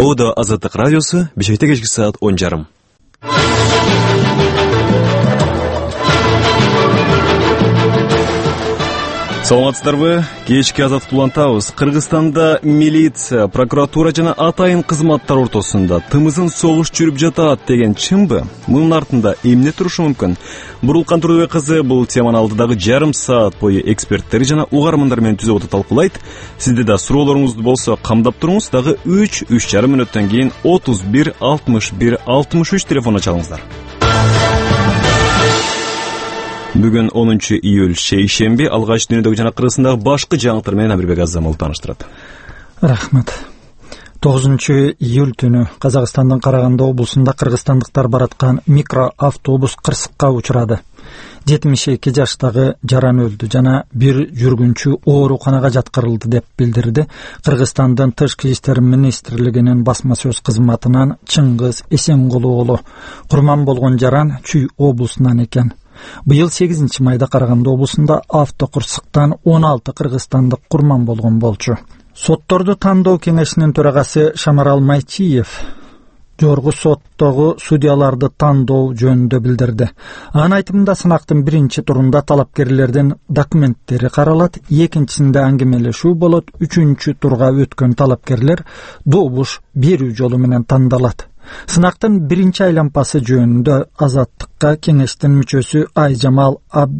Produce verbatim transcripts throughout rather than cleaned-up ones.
Ода Азаттык радиосу, Бишкекте кечки саат он жарым. Саламатсыздарбы? Кечки Азаттык улантабыз. Кыргызстанда милиция, прокуратура жана атайын кызматтар ортосунда тымызын согуш жүрүп жатат деген чынбы? Мунун артында эмне турушу мүмкүн? Бурулкан Турдубек кызы бул теманы алдыдагы жарым саат бою эксперттери жана угармандар менен түзүп отуп талкуулайт. Сизде да суроолоруңуз болсо камдап туруңуз, дагы үч үч жарым мүнөттөн кийин отуз бир алтымыш бир алтымыш үч телефонуна чалыңыздар. Бүгүн онунчу июль шейшемби, алгач дүйнөдөгү жана Кыргызстандагы башкы жаңылыктар менен Амирбек Азамов тааныштырат. Рахмат. тогузунчу июль түнү Казакстандын Караганды облусунда кыргызстандыктар бараткан микроавтобус кырсыкка учурады. жетимиш эки жаштагы жаран өлдү жана бир жүргүнчү ооруканага жаткырылды деп билдирди Кыргызстандын Тышкы иштер министрлигинин басма сөз кызматынан Чыңгыз Эсенгулу уулу. Курман болгон жаран Чүй облусунан экен. Быйыл сегизинчи майда Караганды облусунда автокырсыктан он алты кыргызстандык курман болгон болчу. Сотторду тандоо кеңешинин төрагасы Шамарал Майчиев жогорку соттогу судьяларды тандоо жөнүндө билдирди. Анын айтымында сынактын биринчи турунда талапкерлердин документтери каралат, экинчисинде аңгемелешүү болот, үчүнчү турга өткөн талапкерлер добуш берүү жолу менен тандалат. Сынактын биринчи айлампасы жөнүндө Азаттыкка кеңештин мүчөсү Айжамал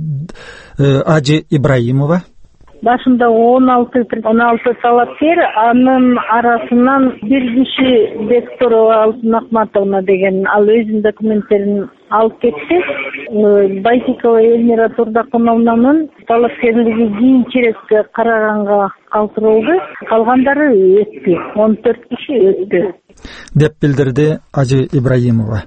Ажы Ибраимова башында он алты талапкер, анын арасынан бир киши Бекторова Алтын Акматовна деген ал өзүнүн документтерин алып кетти. Байтикова Эльмира Турдакуновнанын талапкерлиги кийинчерээк караганга калтырылды. Калгандары өттү. он төрт киши өттү деп билдирди Ажы Ибраимова.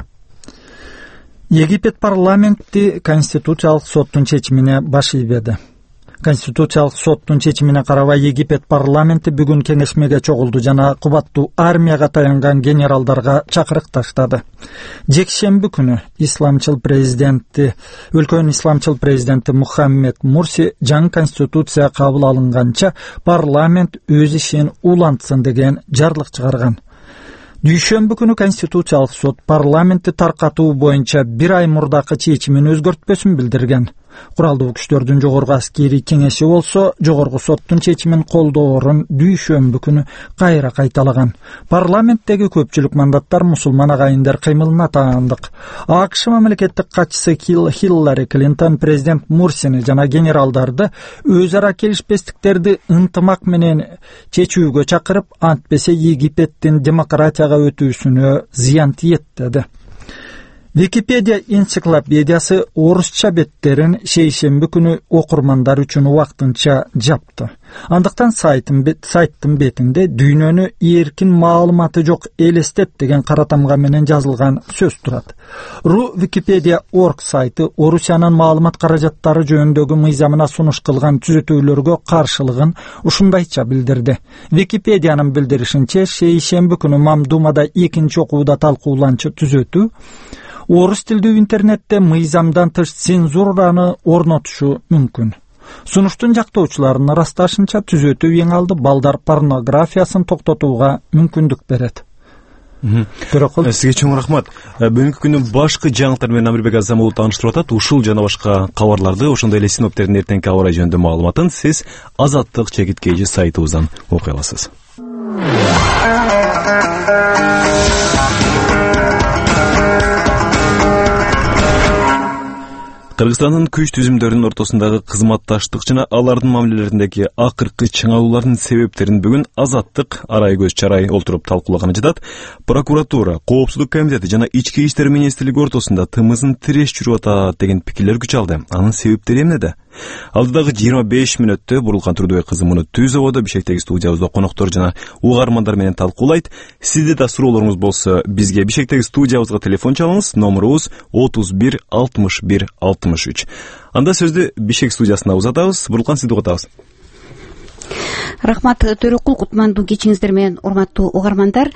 Египет парламенти Конституциялык соттун чечимине баш ийбеди. Конституциялык соттун чечимине карабай Египет парламенти бүгүн кеңешмеге чогулду жана кубаттуу армияга таянган генералдарга чакырык таштады. Жекшемби күнү исламчыл президенти, өлкөнүн исламчыл президенти Мухаммед Мурси жаңы конституция кабыл алынганча парламент өз ишин улантсын деген жарлык чыгарган. Дүйшөмбү күнү Конституциялык сот парламентти таркатуу боюнча бир ай мурдакы чечимин өзгөртпөсүн билдирген. Куралдуу күчтөрдүн жогорку аскерий кеңеши болсо, жогорку соттун чечимин колдоорун дүйшөмбү күнү кайра кайталаган. Парламенттеги көпчүлүк мандаттар мусулман агайындар кыймылына таандык. АКШ мамлекеттик катчысы Хиллари Клинтон президент Мурсини жана генералдарды өз ара келишпестиктерди ынтымак менен чечүүгө чакырып, антпесе Египеттин демократияга өтүүсүнө зыян тиет деди. Википедия энциклопедиясы орусча беттерин шейшемби күнү окурмандар үчүн убактынча жапты. Андыктан сайттын бетинде дүйнөнү эркин маалыматы жок элестет деген каратамга менен жазылган сөз турат. ру Википедия точка орг сайты Орусиянын маалымат каражаттары жөнүндөгү мыйзамына сунуш кылган түзөтүүлөргө каршылыгын ушундайча билдирди. Википедиянын билдиришинче, шейшемби күнү Мамдумада экинчи окууда талкууланчу түзөтүү орус тилдүү интернетте мыйзамдан тыш цензураны орнотушу мүмкүн. Сунуштун жактоочуларынын ырасташынча түзөтүү эң алды балдар порнографиясын токтотууга мүмкүндүк берет. Сизге чоң рахмат. Бүгүнкү күнү башкы жаңылыктар менен Амирбек Азамов тааныштырып атат. Ушул жана башка кабарларды, ошондой эле синоптиктердин эртеңки аба ырайы жөнүндө маалыматын сиз Азаттык чекиткейжи сайтыбыздан окуй аласыз. Кыргызстандын күч түзүмдөрүнүн ортосундагы кызматташтык жана алардын мамилелериндеги акыркы чыңалуулардын себептерин бүгүн Азаттык арай көз чарай олтуруп талкуулаганы жатат. Прокуратура, Коопсуздук комитети жана Ички иштер министрлиги ортосунда тымызын тиреш жүрүп атат деген пикирлер күч алды. Анын себептери эмнеде? Алдыдагы жыйырма беш мүнөттө Бурулкан Турдубек кызы муну түз ободо Бишкектеги студиябызда коноктор жана угармандар менен талкуулайт. Сизде да суроолоруңуз болсо, бизге Бишкектеги студиябызга телефон чалыңыз. Номерубуз отуз бир алтымыш бир алтымыш үч. Анда сөздү Бишкек студиясына узатабыз. Бурулкан, сизди угатабыз. Рахмат Төрөкул, кутмандуу кечиңиздер менен урматтуу угармандар.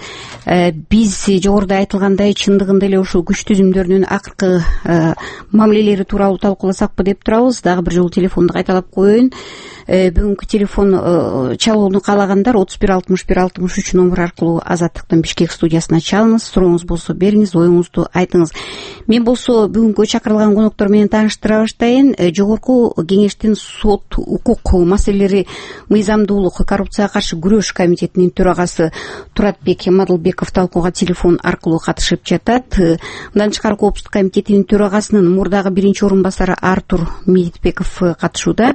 Биз жогоруда айтылгандай чындыгында эле ушул күч түзүмдөрүнүн акыркы мамилелери тууралуу талкууласакпы деп турабыз. Дагы бир жолу телефонду кайталап коеюн. Бүгүнкү телефон чалууну каалагандар отуз бир алтымыш бир алтымыш үч номер аркылуу Азаттыктын Бишкек студиясына чалыңыз. Сурооңуз болсо бериңиз, оюңузду айтыңыз. Мен болсо бүгүнкү чакырылган коноктор менен тааныштыра баштайын. Жогорку кеңештин сот, укук маселелери, мыйзамдуулук, коррупцияга каршы күрөш комитетинин төрагасы Туратбек Мадылбеков талкууга телефон аркылуу катышып жатат. Мындан тышкары Коопсуздук комитетинин төрагасынын мурдагы биринчи орун басары Артур Медитбеков катышууда.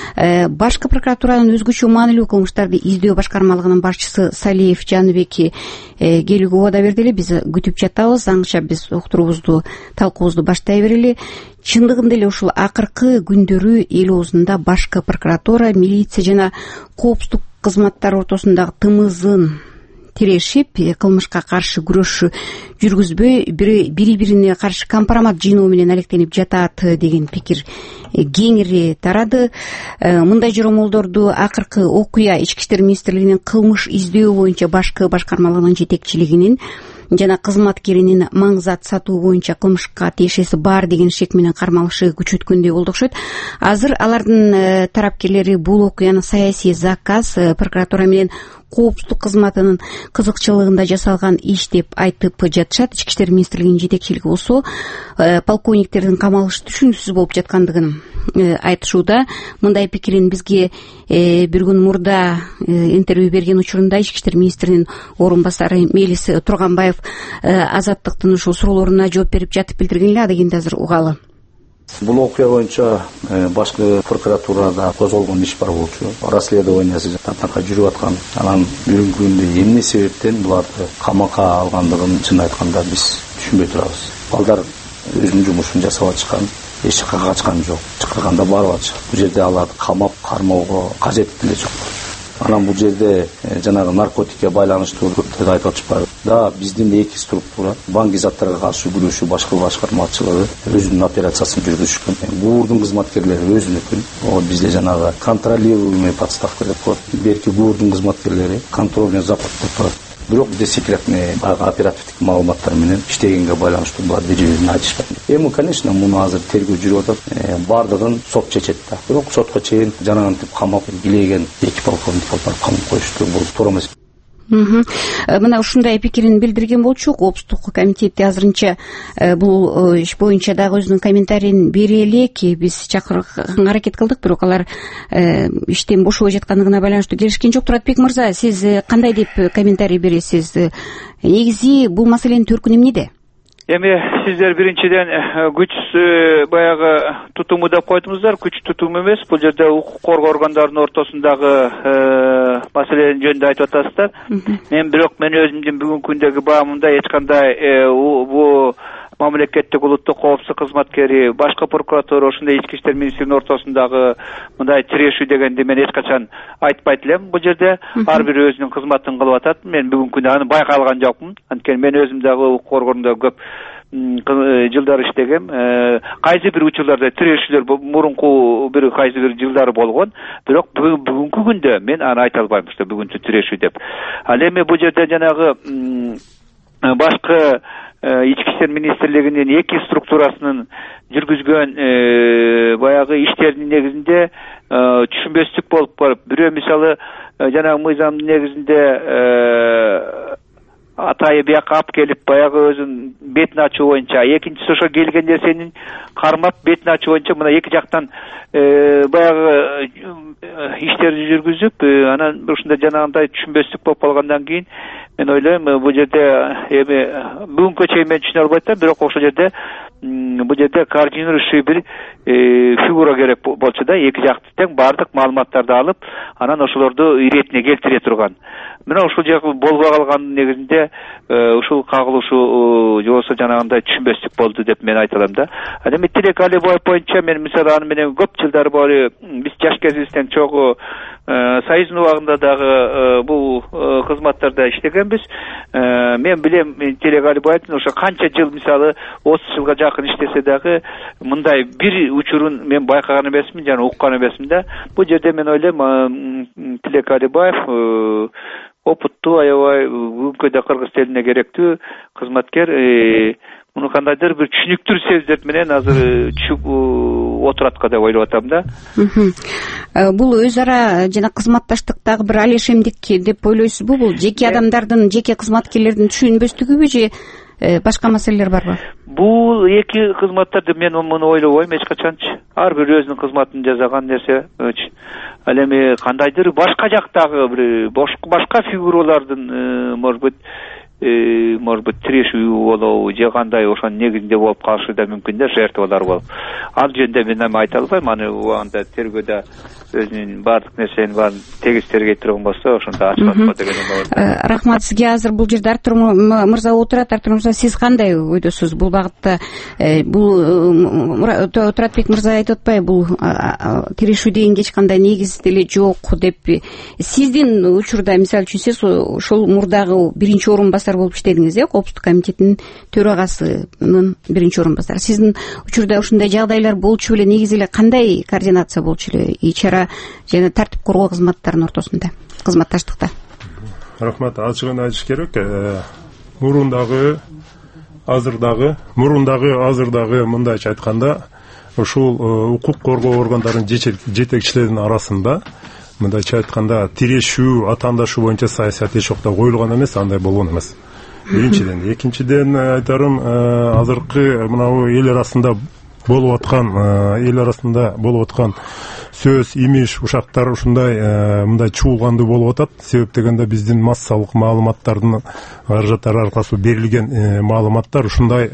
Башкы прокуратуранын өзгөчө маанилүү кылмыштарды издөө башкармалыгынын башчысы Салиев Жаныбек келүүгө убада берди эле. Биз күтүп жатабыз. Аңча биз уктуруубузду, талкуубузду баштай берели. Чындыгында эле ушул акыркы күндөрү эл оозунда башкы прокуратура, милиция жана коопсуздук кызматтар ортосундагы тымызын тирешип, кылмышка каршы күрөш жүргүзбөй, бири бири-бирине каршы компромат жыйноо менен алектенип жатат деген пикир кеңири тарады. Мындай жоромолдорду акыркы окуя Ички иштер министрлигинин кылмыш издөө боюнча башкы башкармалыгынын жетекчилигинин жана кызматкеринин маңзат сатуу боюнча кылмышка тиешеси бар деген шек менен кармалышы күчөткөндөй болду окшойт. Азыр алардын тарапкерлери бул окуяны саясий заказ, прокуратура менен коопсуздук кызматынын кызыкчылыгында жасалган иш деп айтып жатышат. Ички иштер министрлигинин жетекчилиги болсо полковниктердин камалышы түшүнүксүз болуп жаткандыгын айтышууда. Мындай пикирин бизге бир күн мурда интервью берген учурунда Ички иштер министринин орун басары Мелис Турганбаев Азаттыктын ушул суроолоруна жооп берип жатып билдирген эле. Ада кийинде азыр угалы. Бул окуя боюнча башкы прокуратурада козголгон иш бар болчу. Расследованиясы татарка жүрүп аткан. Анан бүгүнкү күндө эмне себептен буларды камакка алгандыгын чын айтканда биз түшүнбөй турабыз. Балдар өзүнүн жумушун жасап атышкан, эч жакка качкан жок. Чыкканда барып атышат. Бул жерде аларды камап кармоого кажет деле жок. Анан бул жерде жанагы наркотикке байланыштуу көптөр айтып атышпайбы? Да, биздин эки структура, банк заттарга каршы күрөшүү башкы башкармачылыгы өзүнүн операциясын жүргүзүшкөн. Буурдун кызматкерлери өзүнүкүн. О бизде жанагы контролируемый подставка деп коет. Берки буурдун кызматкерлери контрольный запад деп коет. Бирок бизде секретный оперативдик маалыматтар менен иштегенге байланыштуу булар бири-бирин айтышпайт. Эми, конечно, муну азыр тергөө жүрүп атат. Бардыгын сот чечет да. Бирок сотко чейин жанагынтип камап билеген эки полковник барып камап коюшту. Бул туура эмес. Мына ушундай пикирин билдирген болчу. Коопсуздук комитети азырынча бул иш боюнча дагы өзүнүн комментарийин бере элек. Биз чакырганга аракет кылдык, бирок алар иштен бошобой жаткандыгына байланыштуу келишкен жок. Туратбек мырза, сиз кандай деп комментарий бересиз? Негизи бул маселенин төркүнү эмнеде? Эми сиздер биринчиден күч баягы тутуму деп койдуңуздар. Күч тутуму эмес, бул жерде укук коргоо органдарынын ортосундагы маселенин жөнүндө айтып атасыздар. Мен бирок мен өзүмдүн бүгүнкү күндөгү баамымда эч кандай бул мамлекеттик улуттук коопсуздук кызматкери, башкы прокуратура, ошондой ички иштер министринин ортосундагы мындай тирешүү дегенди мен эч качан айтпайт элем. Бул жерде ар бири өзүнүн кызматын кылып атат. Мен бүгүнкү күндө аны байкалган жокмун. Анткени мен өзүм дагы укук коргоонунда көп жылдар иштегем. Кайсы бир учурларда тирешүүлөр мурунку бир кайсы бир жылдары болгон. Бирок бүгүнкү күндө мен аны айта албайм, что бүгүнкү тирешүү деп. Ал эми бул жерде жанагы башкы Ички иштер министрлигинин эки структурасынын жүргүзгөн баягы иштердин негизинде түшүнбөстүк болуп барып, бирөө мисалы жанагы мыйзамдын негизинде атайы бияка алып келип баягы өзүнүн бетин ачуу боюнча, экинчиси ошо келген нерсенин кармап бетин ачуу боюнча мына эки жактан баягы иштерди жүргүзүп, анан ушундай жанагындай түшүнбөстүк болуп калгандан кийин мен ойлойм, бул жерде эми бүгүнкү чейин мен түшүнө албай атам, бирок ошол жерде бул жерде координирующий бир фигура керек болчу да, эки жакты тең баардык маалыматтарды алып, анан ошолорду иретине келтире турган. мына ушул жагы болбой калгандын негизинде ушул кагылышуу же болбосо жанагындай түшүнбөстүк болду деп мен айта алам да. Ал эми Тилек Алибаев боюнча мен мисалы аны менен көп жылдар бою биз жаш кезибизден чогуу Союздун убагында дагы бул кызматтарда иштегенбиз. Мен билем Тилек Алибаевдин ошо канча жыл мисалы отуз жылга жакын иштесе дагы мындай бир учурун мен байкаган эмесмин жана уккан эмесмин да. Бул жерде мен ойлойм Тилек Алибаев опуттуу, аябай бүгүнкү да кыргыз тилине керектүү кызматкер. Муну кандайдыр бир түшүнүктүү сөздөр менен азыр түшүп отуратка деп ойлоп атам да. Бул өз ара жана кызматташтыктагы бир алешемдик деп ойлойсузбу? Бул жеке адамдардын, жеке кызматкерлердин түшүнбөстүгүбү же башка маселелер барбы? Бул эки кызматтар деп мен муну ойлобойм эч качанчы. Ар бир өзүнүн кызматын жасаган нерсе. Ал эми кандайдыр башка жактагы бир башка фигуралардын может быть может быть тирешүү болобу же кандай ошонун негизинде болуп калышы да мүмкүн да, жертвалар болуп. Ал жөнүндө мен эми айта албайм. Аны убагында тергөөдө өзүнүн баардык нерсенин баарын тегиз тергей турган болсо ошондо ачылат деген бар. Рахмат сизге. Азыр бул жерде Артур мырза отурат. Артур мырза, сиз кандай ойдосуз бул багытта? Бул Туратбек мырза айтып атпайбы, бул тирешүү деген эч кандай негиз деле жок деп. Сиздин учурда мисалы үчүн сиз ошол мурдагы биринчи орун басар болуп иштедиңиз, э, Коопсуздук комитетинин төрагасынын биринчи орун басары. Сиздин учурда ушундай жагдайлар болчу беле? Негизи эле кандай координация болчу эле ичара жана тартип коргоо кызматтарынын ортосунда, кызматташтыкта? Рахмат. Ачыгын айтыш керек. Мурундагы, азырдагы, мурундагы, азырдагы мындайча айтканда, ушул укук коргоо органдарынын жетекчилеринин арасында мындайча айтканда тирешүү, атаандашуу боюнча саясат эч убакта коюлган эмес, андай болгон эмес. Биринчиден, экинчиден айтарым, азыркы мынау эл арасында болуп аткан, эл арасында болуп аткан сөз, имиш, ушактар ушундай мындай чуулгандуу болуп атат. Себеп дегенде биздин массалык маалыматтардын каражаттары аркылуу берилген маалыматтар ушундай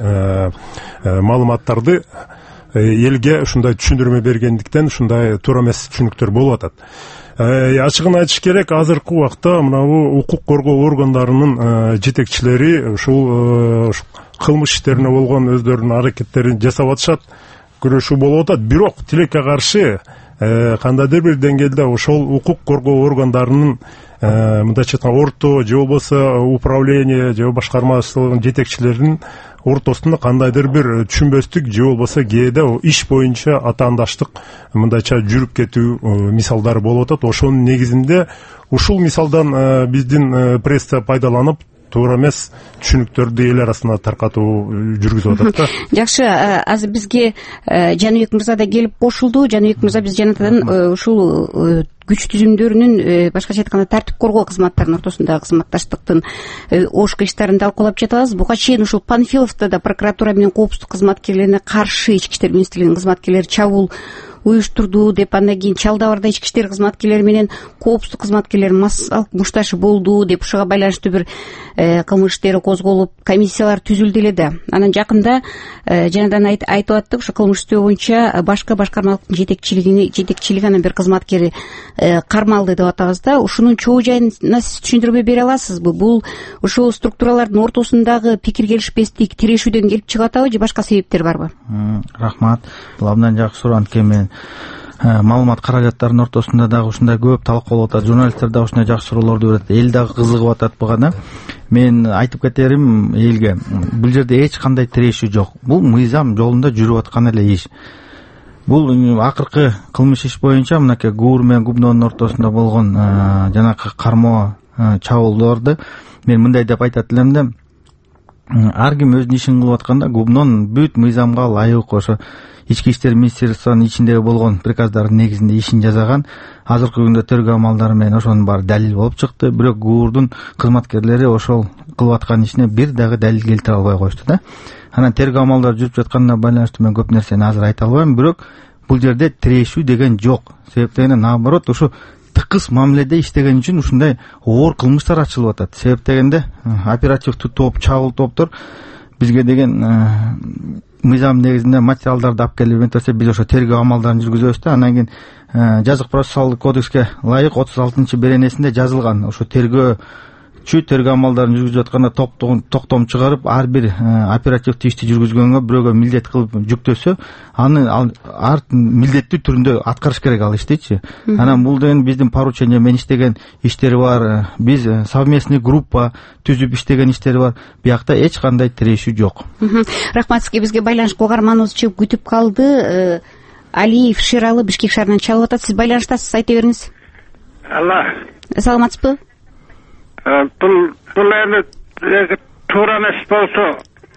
маалыматтарды элге ушундай түшүндүрмө бергендиктен ушундай туура эмес түшүнүктөр болуп атат. Ачыгын айтыш керек, азыркы убакта мынабу укук коргоо органдарынын жетекчилери ушул кылмыш иштерине болгон өздөрүнүн аракеттерин жасап атышат, күрөшүү болуп атат. Бирок тилекке каршы кандайдыр бир деңгээлде ошол укук коргоо органдарынын мындайча айтканда орто же болбосо управление же башкармачылыгынын жетекчилеринин ортосунда кандайдыр бир түшүнбөстүк же болбосо кээде иш боюнча атаандаштык мындайча жүрүп кетүү мисалдары болуп атат. Ошонун негизинде ушул мисалдан биздин пресса пайдаланып туура эмес түшүнүктөрдү эл арасына таркатуу жүргүзүп атат да. Жакшы, азыр бизге Жаныбек мырза да келип кошулду. Жаныбек мырза, биз жанатадан ушул күч түзүмдөрүнүн башкача айтканда тартип коргоо кызматтарынын ортосундагы кызматташтыктын ош кылыштарын талкуулап жатабыз. Буга чейин ушул Панфиловдо да прокуратура менен коопсуздук кызматкерлерине каршы ички иштер министрлигинин кызматкерлери чабуул уюштурду деп, андан кийин Чалдабарда ички иштер кызматкерлери менен коопсуздук кызматкерлери массалык мушташы болду деп, ушуга байланыштуу бир кылмыш иштери козголуп, комиссиялар түзүлдү эле да. Анан жакында жанадан айтып аттык, ушу кылмыш иштөө боюнча башкы башкармалыктын жетекчилигини жетекчилиги анан бир кызматкери кармалды деп атабыз да. Ушунун чоо жайына сиз түшүндүрмө бере аласызбы? Бул ушул структуралардын ортосундагы пикир келишпестик тирешүүдөн келип чыгып атабы же башка себептер барбы? Рахмат. Бул абдан жакшы суроо. Анткени мен маалымат каражаттарынын ортосунда дагы ушундай көп талкуулап атат. Журналисттер дагы ушундай жакшы суроолорду берет. Эл дагы кызыгып атат буга да. Мен айтып кетерим элге, бул жерде эч кандай тирешүү жок. Бул мыйзам жолунда жүрүп аткан эле иш. Бул акыркы кылмыш иш боюнча мынакей Гуур менен Губнонун ортосунда болгон жанакы кармоо чабуулдарды мен мындай деп айтат элем да. Ар ким өзүнүн ишин кылып атканда Губнон бүт мыйзамга ылайык ошо ички иштер министрлигинин ичиндеги болгон приказдардын негизинде ишин жасаган. Азыркы күндө тергөө амалдары менен ошонун баары далил болуп чыкты. Бирок Гуурдун кызматкерлери ошол кылып аткан ишине бир дагы далил келтире албай коюшту да. Анан тергөө амалдары жүрүп жатканына байланыштуу мен көп нерсени азыр айта албайм, бирок бул жерде тирешүү деген жок. Себеп дегенде наоборот ушу тыкыз мамиледе иштеген үчүн ушундай оор кылмыштар ачылып атат. Себеп дегенде оперативдик топ, чабуул топтор бизге деген мыйзам негизинде материалдарды алып келип эметсе, биз ошо тергөө амалдарын жүргүзөбүз да. Анан кийин жазык процессуалдык кодекске ылайык отуз алтынчы беренесинде жазылган ошо тергөөчү тергөө амалдарын жүргүзүп атканда токтом чыгарып, ар бир оперативдик ишти жүргүзгөнгө бирөөгө милдет кылып жүктөсө, аны ар милдеттүү түрүндө аткарыш керек ал иштичи. Анан бул деген биздин поручение менен иштеген иштери бар, биз совместный группа түзүп иштеген иштери бар. Биякта эч кандай тирешүү жок. Рахмат сизге. Бизге байланышка угарманыбыз чыгып күтүп калды. Алиев Шералы Бишкек шаарынан чалып атат. Сиз байланыштасыз, айта бериңиз. Алла. Саламатсызбы? Бул бул эми туура эмес болсо,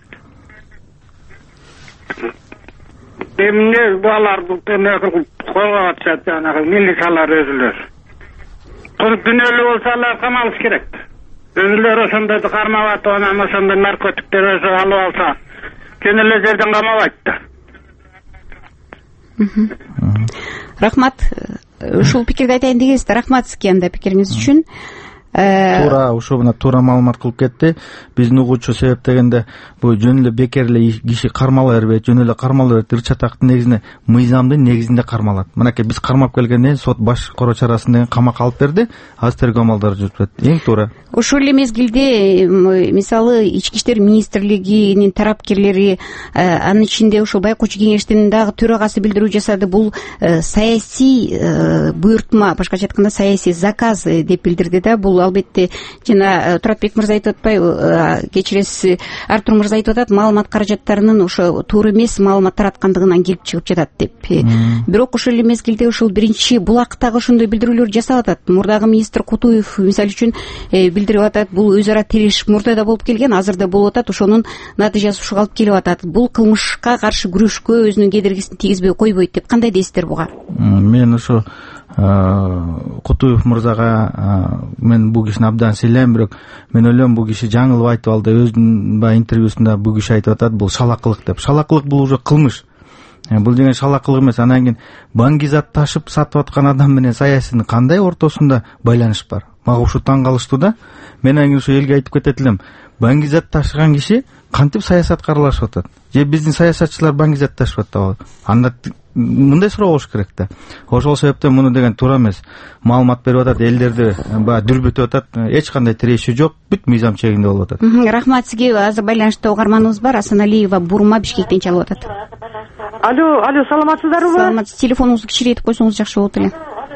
эмне балар эме колгоп атышат, жанагы милициялар өзүлөр. Туруп дүнөлүү болсо алар камалыш керек. Өзүлөр ошондойду кармап атып, анан ошондой наркотиктер өзү алып алса, кene эле жерден камабайт да. Рахмат. Ушул пикирди айтайын дегенсиз. Рахмат сизге анда пикириңиз үчүн. Туура, ушул мына туура маалымат кылып кетти. Биздин угуучу себеп дегенде бул жөн эле бекер эле киши кармала бербейт, жөн эле кармала берет. Ырчатактын негизинде мыйзамдын негизинде кармалат. Мынакей биз кармап келгенден сот баш короо чарасын деген камакка алып берди. Азыр тергөө амалдары жүрүп жатат. Эң туура. Ошол эле мезгилде мисалы Ички иштер министрлигинин тарапкерлери, анын ичинде ошол байкоочу кеңештин дагы төрагасы билдирүү жасады. Бул саясий буйртма, башкача айтканда саясий заказ деп билдирди да. Бул албетте жана Туратбек мырза айтып атпайбы, кечиресиз, Артур мырза айтып атат, маалымат каражаттарынын ошо туура эмес маалымат тараткандыгынан келип чыгып жатат деп. Бирок ошол эле мезгилде ошол биринчи булактагы ошондой билдирүүлөр жасап атат. Мурдагы министр Кутуев мисалы үчүн билдирип атат, бул өз ара тирешип мурда да болуп келген, азыр да болуп атат, ошонун натыйжасы ушуга алып келип атат. Бул кылмышка каршы күрөшкө өзүнүн кедергисин тийгизбей койбойт деп кандай дейсиздер буга? Мен ошо Кутуев мырзага мен бул кишини абдан сыйлайм, бирок мен ойлойм бул киши жаңылып айтып алды. Өзүнүн баягы интервьюсунда бул киши айтып атат, бул шалакылык деп. Шалакылык бул уже кылмыш. Бул деген шалакылык эмес. Анан кийин баңгизат ташып сатып аткан адам менен саясинин кандай ортосунда байланыш бар? Мага ушу таң калыштуу да. Мен анан ушу элге айтып кетет элем. Баңгизат ташыган киши кантип саясатка аралашып атат? Же биздин саясатчылар баңгизат ташып атабы? Анда мындай суроо болуш керек да. Ошол себептен муну деген туура эмес. Маалымат берип атат, элдерди баягы дүрбүтүп атат. Эч кандай тирешүү жок, бүт мыйзам чегинде болуп атат. Рахмат сизге. Азыр байланышта угарманыбыз бар. Асаналиева Бурма Бишкектен чалып атат. Алло, алло, саламатсыздарбы? Саламатсыз. Телефонуңузду кичирейтип койсоңуз жакшы болот эле.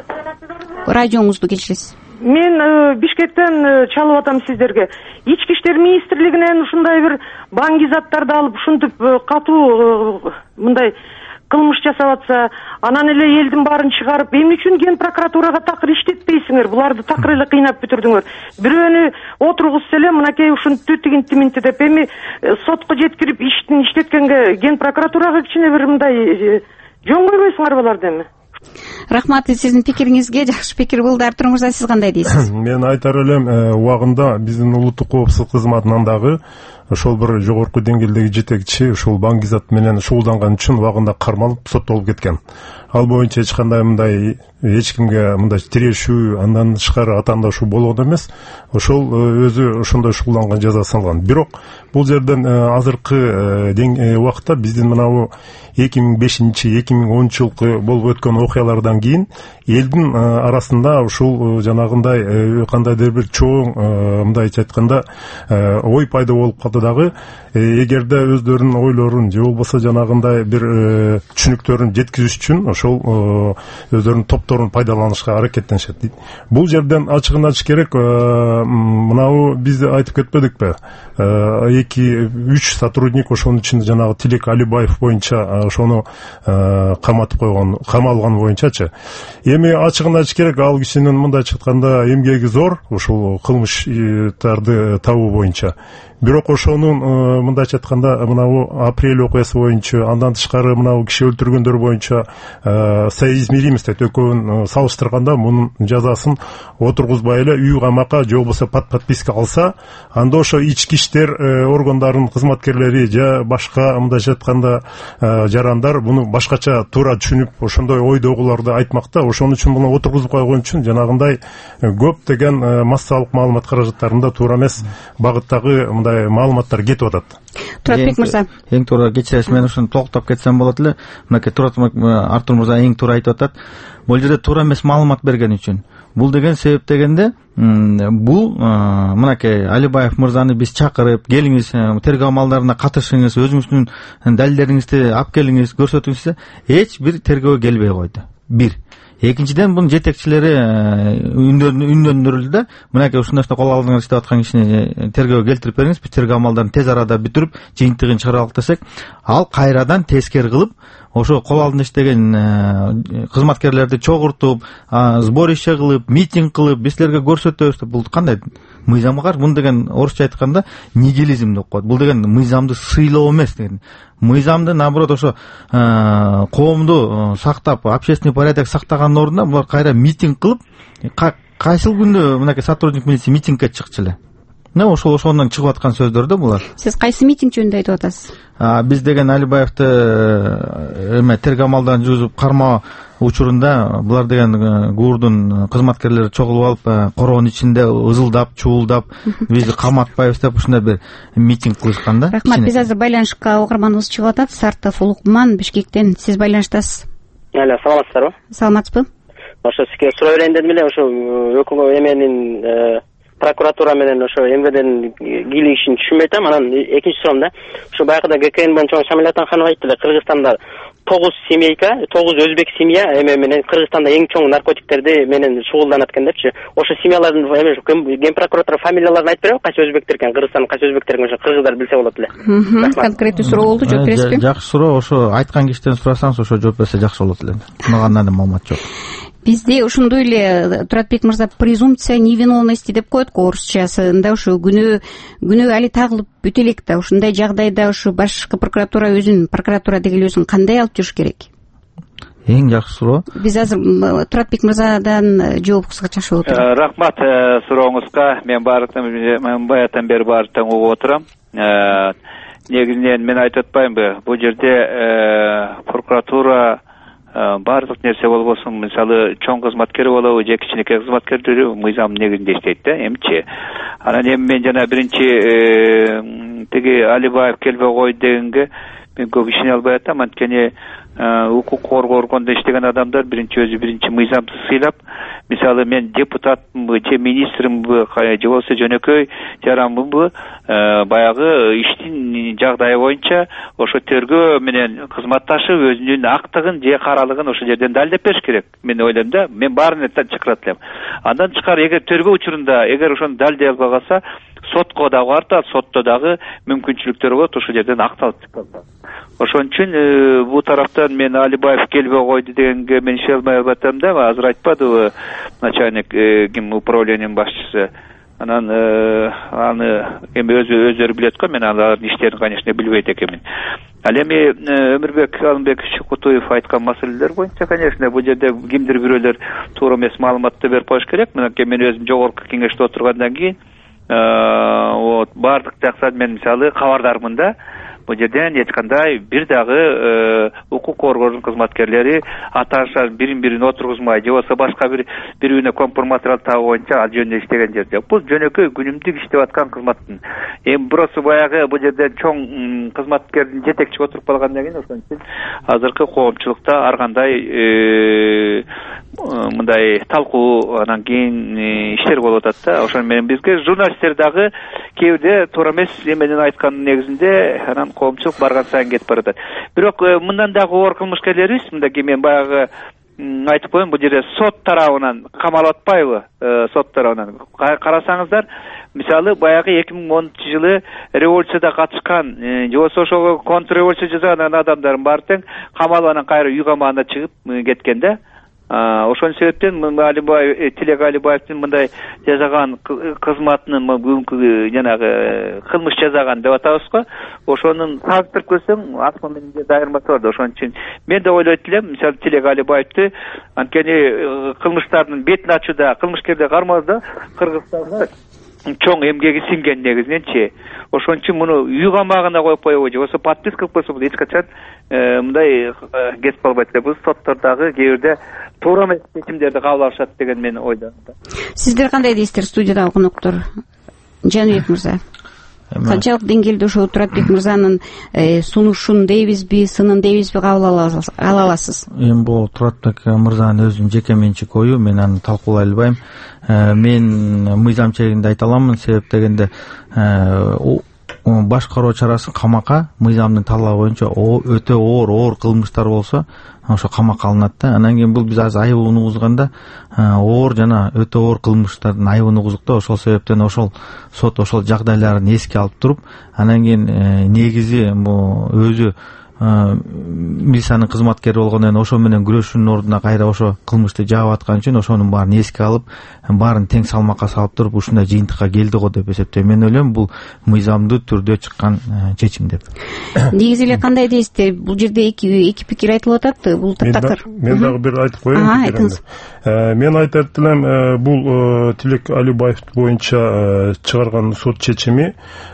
Радиоңузду кечиресиз. Мен Бишкектен чалып атам сиздерге. Ички иштер министрлигинен ушундай бир баңгизаттарды алып ушинтип катуу мындай кылмыш жасап атса, анан эле элдин баарын чыгарып, эмне үчүн ген прокуратурага такыр иштетпейсиңер? Буларды такыр эле кыйнап бүтүрдүңөр. Бирөөнү отургузса эле мынакей ушинтип тигинти деп эми сотко жеткирип иштин иштеткенге ген прокуратурага кичине бир мындай жөн койбойсуңар буларды эми? Рахмат сиздин пикириңизге. Жакшы пикир болду. Артур мырза, сиз кандай дейсиз? Мен айтар элем, убагында биздин улуттук коопсуздук кызматынан дагы ошол бир жогорку деңгээлдеги жетекчи ушул баңгизат менен шуулданган үчүн убагында кармалып соттолуп кеткен. Ал боюнча эч кандай мындай эч кимге мындай тирешүү, андан тышкары атаандашуу болгон эмес. Ошол өзү ошондой шуулданган жазасын алган. Бирок бул жерден азыркы убакытта биздин мынабу эки миң бешинчи эки миң онунчу жылкы болуп өткөн окуялардан кийин элдин арасында ушул жанагындай кандайдыр бир чоң мындайча айтканда ой пайда болуп калды дагы. Эгерде өздөрүнүн ойлорун же болбосо жанагындай бир түшүнүктөрүн жеткизиш үчүн ошол өздөрүнүн топторун пайдаланышка аракеттенишет. Бул жерден ачыгын ачыш керек. Мынабу биз айтып кетпедикпи? эки үч сотрудник ошонун ичинде жанагы Тилек Алибаев боюнча ошону каматып койгон, камалган боюнчачы. Эми ачыгын айтыш керек, ал кишинин мындайча айтканда эмгеги зор ушул кылмыштарды табуу боюнча. Бирок ошонун мындайча айтканда мынабу апрель окуясы боюнча, андан тышкары мынабу киши өлтүргөндөр боюнча соизмеримость экөөнүн салыштырганда мунун жазасын отургузбай эле үй камакка же болбосо под подписка алса, анда ошо ички иштер органдарынын кызматкерлери же башка мындайча айтканда жарандар буну башкача туура түшүнүп, ошондой ойдогуларды айтмакта. Ошон үчүн муну отургузуп койгон үчүн жанагындай көп деген массалык маалымат каражаттарында туура эмес багыттагы маалыматтар кетип атат. Туратбек мырза, эң туура кечиресиз, мен ушуну токтоп кетсем болот эле. Мынакей Артур мырза эң туура айтып атат. Бул жерде туура эмес маалымат берген үчүн. Бул деген себеп дегенде, бул мынакей Алибаев мырзаны биз чакырып, келиңиз, тергөө амалдарына катышыңыз, өзүңүздүн далилдериңизди алып келиңиз, көрсөтүңүз, эч бир тергөө келбей койду. Бир. Экинчиден, бунун жетекчилери үндөндүрүлдү да, мынакей ушундай кол алдыңар иштеп аткан кишини тергөөгө келтирип бериңиз, биз тергөө амалдарын тез арада бүтүрүп, жыйынтыгын чыгаралык десек, ал кайрадан тескер кылып, ошо кол алдында иштеген кызматкерлерди чогуртуп, сборище кылып, митинг кылып, биз силерге көрсөтөбүз деп, бул кандай мыйзамга каршы? Бул деген орусча айтканда нигилизм деп коет. Бул деген мыйзамды сыйлоо эмес деген. Мыйзамды, наоборот, ошо коомду сактап, общественный порядок сактаганын ордуна булар кайра митинг кылып, кайсыл күндө мынакей сотрудник милиция митингге чыкчу эле. Мына ошол ошондон чыгып аткан сөздөр да булар. Сиз кайсы митинг жөнүндө айтып атасыз? Биз деген Алибаевди эме тергөө амалдарын жүргүзүп кармоо учурунда булар деген гурдун кызматкерлери чогулуп алып, короонун ичинде ызылдап, чуулдап, бизди каматпайбыз деп ушундай бир митинг кылышкан да. Рахмат, биз азыр байланышка угарманыбыз чыгып атат. Сартов Улукман, Бишкектен. Сиз байланыштасыз. Алло, саламатсыздарбы? Саламатсызбы? Ошо сизге суроо берейин дедим эле, ошо өкмөт эменин прокуратура менен ошо МВДнин кийлигишин түшүнбөй атам. Анан экинчи суроом да, ошо баягыда ГКН боюнча Шамиль Атанханов айтты эле, Кыргызстанда тогуз семейка, тогуз өзбек семья эме менен Кыргызстанда эң чоң наркотиктерди менен шугулданат экен депчи. Ошо семьялардын эме Ген прокуратура фамилияларын айтып береби, кайсы өзбектер экен, Кыргызстандын кайсы өзбектер экен, ошо кыргыздар билсе болот эле. Конкреттүү суроо болду, жооп бересизби? Жакшы суроо, ошо айткан кишиден сурасаңыз, ошо жооп берсе жакшы болот эле. Мынгандан маалымат жок. Бизде ушундой эле, Туратбек мырза, презумпция невиновности деп коет го орусчасында. Ошо күнөө күнөө али тагылып бүтө элек да. Ушундай жагдайда ошо башкы прокуратура өзүн, прокуратура деген өзүн кандай алып жүрүш керек? Эң жакшы суроо. Биз азыр Туратбек мырзадан жообуңузга чачып отурабыз. Рахмат сурооңузга. Мен баардыктан мен баягыдан бери баардыктан угуп отурам. Негизинен мен айтып атпаймынбы, бул жерде прокуратура баардык нерсе болбосун, мисалы чоң кызматкер болобу же кичинекей кызматкерлери мыйзамдын негизинде иштейт да, эмчи. Анан эми мен жана биринчи тиги Алибаев келбей койду дегенге мен көп ишене албай атам, анткени укук коргоо органында иштеген адамдар биринчи өзү биринчи мыйзамды сыйлап, мисалы мен депутатмынбы же министрмынбы же болбосо жөнөкөй жаранмынбы, баягы иштин жагдайы боюнча ошо тергөө менен кызматташып өзүнүн актыгын же каралыгын ошол жерден далилдеп бериш керек. Мен ойлойм да, мен баарын чакырат элем. Андан тышкары эгер тергөө учурунда эгер ошону далилдей албай калса, сотко дагы бартат, сотто дагы мүмкүнчүлүктөр болот ошол жерден акталып чыкканга. Ошон үчүн бул тараптан мен Алибаев келбей койду дегенге мен ишене албай атам да, азыр айтпадыбы начальник ким управлениянын башчысы. Анан аны эми өзү өздөрү билет го, мен алардын иштерин конечно билбейт экенмин. Ал эми Өмүрбек Алымбек Шыкутуев айткан маселелер боюнча, конечно, бул жерде кимдир бирөөлөр туура эмес маалыматты берип коюш керек. Мынакей мен өзүм жогорку кеңеште отургандан кийин вот баардык жактан мен мисалы кабардармын да. Бул жерден эч кандай бир дагы укук коргоонун кызматкерлери аташа бирин-бирин отургузмай, же болбосо башка бир бирүүнө компроматериал табуу боюнча ал жөнүндө иштеген жер жок. Бул жөнөкөй күнүмдүк иштеп аткан кызматтын. Эми бирөөсү баягы бул жерде чоң кызматкердин жетекчиси отуруп калгандан кийин ошон үчүн азыркы коомчулукта ар кандай мындай талкуу, анан кийин иштер болуп атат да. Ошон менен бизге журналисттер дагы кээ бирде туура эмес эменин айтканын негизинде анан коомчулук барган сайын кетип баратат. Бирок мындан дагы оор кылмышкерлерибиз, мындай мен баягы айтып коеюн, бул жерде сот тарабынан камалып атпайбы? Сот тарабынан карасаңыздар, мисалы баягы эки миң онунчу жылы революцияда катышкан, же болбосо ошого контрреволюция жасаган адамдардын баары тең камалып анан кайра үй камагына чыгып кеткен да. Ошон себептен Алибаев, Тилек Алибаевдин мындай жасаган кызматынын бүгүнкү жанагы кылмыш жасаган деп атабыз го. Ошонун салыштырып көрсөң, акча менен дайырмасы бар да. Ошон үчүн мен да ойлойт элем, мисалы Тилек Алибаевди анткени кылмыштардын бетин ачууда, кылмышкерди кармоодо Кыргызстанда чоң эмгеги сиңген негизиненчи. Ошон үчүн муну үй камагына коюп коебу, же болбосо подписка кылып койсо бул эч качан мындай кетип калбайт эле. Бул соттордогу кээ бирде туура эмес чечимдерди кабыл алышат деген мен ойлойм. Сиздер кандай дейсиздер, студиядагы коноктор? Жаныбек мырза. канчалык деңгээлде ошо Туратбек мырзанын сунушун дейбизби, сынын дейбизби кабыл ала аласыз? Эми бул Туратбек мырзанын өзүнүн жеке менчик ою, мен аны талкуулай албайм. Мен мыйзам чегинде айта аламын, себеп дегенде башкаруу чарасын камакка мыйзамдын талабы боюнча өтө оор оор кылмыштар болсо ошо камакка алынат да. Анан кийин бул биз азыр айыбын угузганда оор жана өтө оор кылмыштардын айыбын угуздук да. Ошол себептен ошол сот ошол жагдайларын эске алып туруп, анан кийин негизи бул өзү милициянын кызматкери болгондон кийин ошо менен күрөшүүнүн ордуна кайра ошо кылмышты жаап аткан үчүн ошонун баарын эске алып, баарын тең салмакка салып туруп ушундай жыйынтыкка келди го деп эсептейм. Мен ойлойм бул мыйзамдуу түрдө чыккан чечим деп. Негизи эле кандай дейсиздер? Бул жерде эки эки пикир айтылып атат. Бул таптакыр. Мен дагы бир айтып коеюн. Айтыңыз. Мен айтат элем, бул Тилек Алибаев боюнча чыгарган сот чечими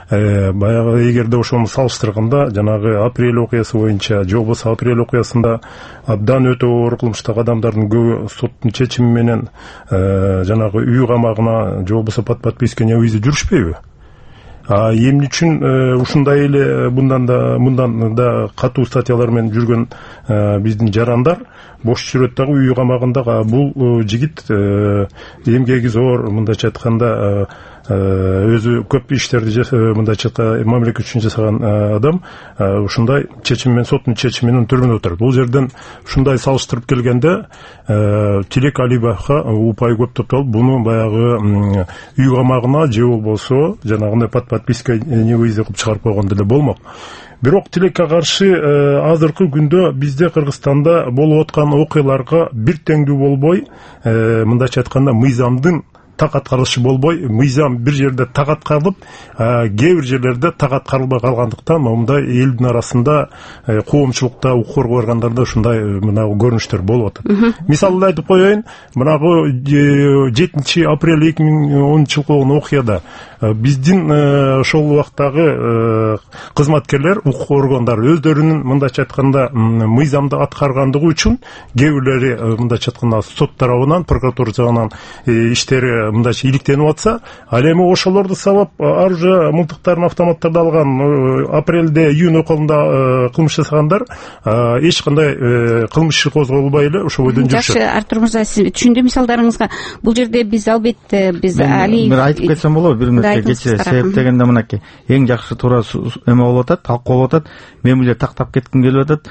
баягы эгерде ошону салыштырганда жанагы апрель окуясы боюнча же болбосо апрель окуясында абдан өтө оор кылмыштагы адамдардын көбү соттун чечими менен жанагы үй камагына же болбосо под подписка невыезде жүрүшпөйбү? А эмне үчүн ушундай эле мындан да мындан да катуу статьялар менен жүргөн биздин жарандар бош жүрөт дагы үй камагында? Бул жигит эмгеги зор, мындайча айтканда өзү көп иштерди мындайча мамлекет үчүн жасаган адам ушундай чечим менен, соттун чечими менен түрмөдө отурат. Бул жерден ушундай салыштырып келгенде Тилек Алибаевга упай көп топтолуп, буну баягы үй камагына же болбосо жанагындай под подписка невыезде кылып чыгарып койгон деле болмок. Бирок Тилекке каршы азыркы күндө бизде Кыргызстанда болуп аткан окуяларга бир теңдүү болбой, мындайча айтканда мыйзамдын так аткарылышы болбой, мыйзам бир жерде так аткарылып, кээ бир жерлерде так аткарылбай калгандыктан мындай элдин арасында коомчулукта, укук коргоо органдарында ушундай мына көрүнүштөр болуп атат. Мисалды айтып коеюн, мынагы жетинчи апрель эки миң онунчу жылкы болгон окуяда биздин ошол убактагы кызматкерлер, укук органдары өздөрүнүн мындайча айтканда мыйзамды аткаргандыгы үчүн кээ бирлери мындайча айтканда сот тарабынан, прокуратура тарабынан иштери мындайча иликтенип атса, ал эми ошолорду сабап ар уже мылтыктарын, автоматтарды алган апрелде, июнь околунда кылмыш жасагандар эч кандай кылмыш иши козголбой эле ошо бойдон жүрүшөт. Жакшы, Артур мырза, сиз түшүндү мисалдарыңызга. Бул жерде биз албетте биз Али бир айтып кетсем болобу? Бир нерсе кечире. Себеп дегенде мынакей эң жакшы туура эме болуп атат, талкуу болуп атат. Мен бул жерде тактап кетким келип атат.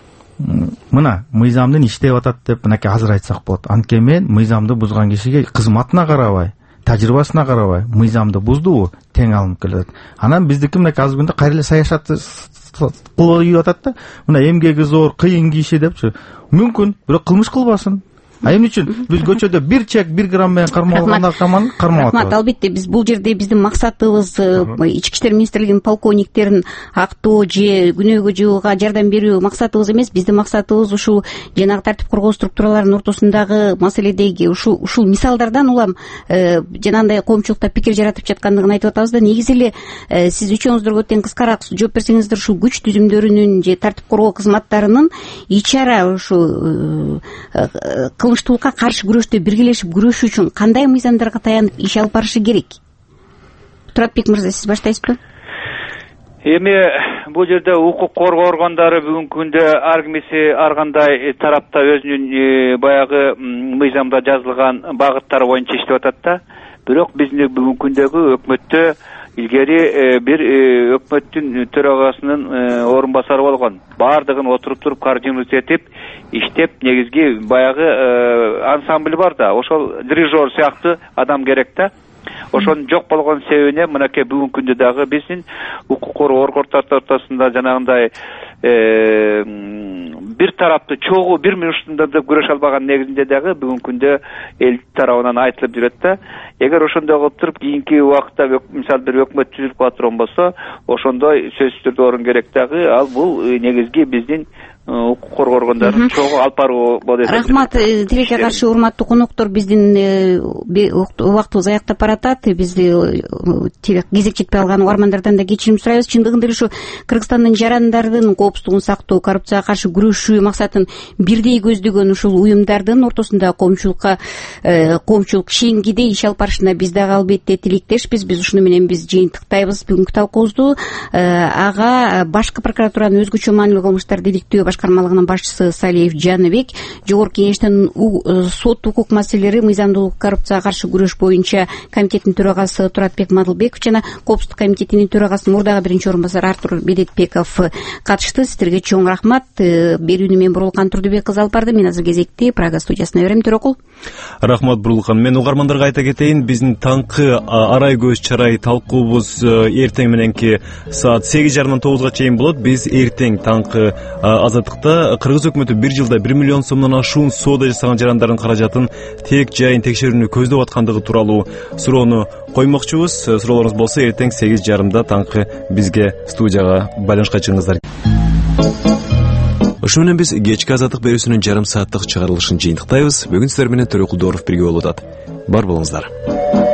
Мына мыйзамдын иштеп атат деп мынакей азыр айтсак болот. Анткени мен мыйзамды бузган кишиге кызматына карабай, тажрыйбасына карабай, мыйзамды буздубу, тең алынып келет. Анан биздики мынакей азыр күндө кайра эле саясат кылып атат да. Мына эмгеги зор, кыйын киши депчи. Мүмкүн, бирок кылмыш кылбасын. А эмне үчүн биз көчөдө бир чек, бир грамм менен кармалганда каман кармалат. Рахмат, албетте биз бул жерде биздин максатыбыз Ички иштер министрлигинин полковниктерин актоо же күнөөгө жыгууга жардам берүү максатыбыз эмес. Биздин максатыбыз ушул жанагы тартип коргоо структураларынын ортосундагы маселедеги ушул ушул мисалдардан улам жанагындай коомчулукта пикир жаратып жаткандыгын айтып атабыз да. Негизи эле сиз үчөөңүздөргө тең кыскараак жооп берсеңиздер, ушул күч түзүмдөрүнүн же тартип коргоо кызматтарынын ичара ушу кылмыштуулукка каршы күрөштө биргелешип күрөшүү үчүн кандай мыйзамдарга таянып иш алып барышы керек? Туратбек мырза, сиз баштайсызбы? Эми бул жерде укук коргоо органдары бүгүнкү күндө ар кимиси ар кандай тарапта өзүнүн баягы мыйзамда жазылган багыттары боюнча иштеп атат да. Бирок биздин бүгүнкү күндөгү өкмөттө илгери бир өкмөттүн төрагасынын орун басары болгон. Бардыгын отуруп туруп координация этип иштеп, негизги баягы ансамбль бар да, ошол дирижер сыяктуу адам керек да. Ошонун жок болгон себебине мынакей бүгүнкү күндө дагы биздин укук коргоо органдары ортосунда жанагындай бир тарапты чогуу бир минутунда да күрөшө албаган негизинде дагы бүгүнкү күндө эл тарабынан айтылып жүрөт да. Эгер ошондой кылып туруп кийинки убакытта мисалы бир өкмөт түзүлүп кала турган болсо, ошондой сөзсүз түрдө орун керек дагы. Ал бул негизги биздин укук коргоо органдарын чогуу алып баруу болот. Рахмат. Тилекке каршы урматтуу коноктор, биздин убактыбыз аяктап баратат. Бизди кезек жетпей калган угармандардан да кечирим сурайбыз. Чындыгында эле ушу Кыргызстандын жарандардын коопсуздугун сактоо, коррупцияга каршы күрөшүү максатын бирдей көздөгөн ушул уюмдардын ортосунда коомчулукка коомчулук шеңгидей иш алып барышына биз дагы албетте тилектешпиз. Биз ушуну менен биз жыйынтыктайбыз бүгүнкү талкуубузду. Ага башкы прокуратуранын өзгөчө маанилүү кылмыштар иликтөө башкармалыгынын башчысы Салиев Жаныбек, Жогорку Кеңештин сот укук маселелери, мыйзамдуулук, коррупцияга каршы күрөш боюнча комитеттин төрагасы Туратбек Мадылбеков жана Коопсуздук комитетинин төрагасы мурдагы биринчи орун басары Артур Бедетбеков катышты. Сиздерге чоң рахмат. Берүүнү мен Бурулкан Турдубек кызы алып барды. Мен азыр кезекти Прага студиясына берем. Төрөкул. Рахмат Бурулкан. Мен угармандарга айта кетейин, биздин таңкы арай көз чарай талкуубуз эртең мененки саат сегиз жарымдан тогузга чейин болот. Биз эртең таңкы Азаттыкта Кыргыз өкмөтү бир жылда бир миллион сомдон ашуун соода жасаган жарандардын каражатын тек жайын текшерүүнү көздөп аткандыгы тууралуу суроону коймокчубуз. Суроолоруңуз болсо эртең сегиз жарымда таңкы бизге студияга байланышка чыгыңыздар. Ошо менен биз кечки Азаттык берүүсүнүн жарым сааттык чыгарылышын жыйынтыктайбыз. Бүгүн сиздер менен Төрөкул Дооров бирге болуп атат. Бар болуңуздар.